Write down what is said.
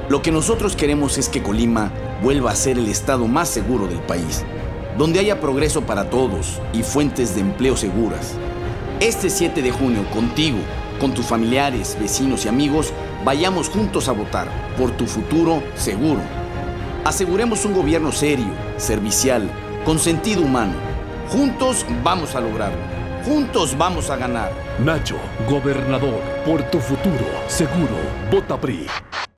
Lo que nosotros queremos es que Colima vuelva a ser el estado más seguro del país, donde haya progreso para todos y fuentes de empleo seguras. Este 7 de junio, contigo, con tus familiares, vecinos y amigos, vayamos juntos a votar por tu futuro seguro. Aseguremos un gobierno serio, servicial, con sentido humano. Juntos vamos a lograrlo. Juntos vamos a ganar. Nacho, gobernador, por tu futuro seguro. Vota PRI.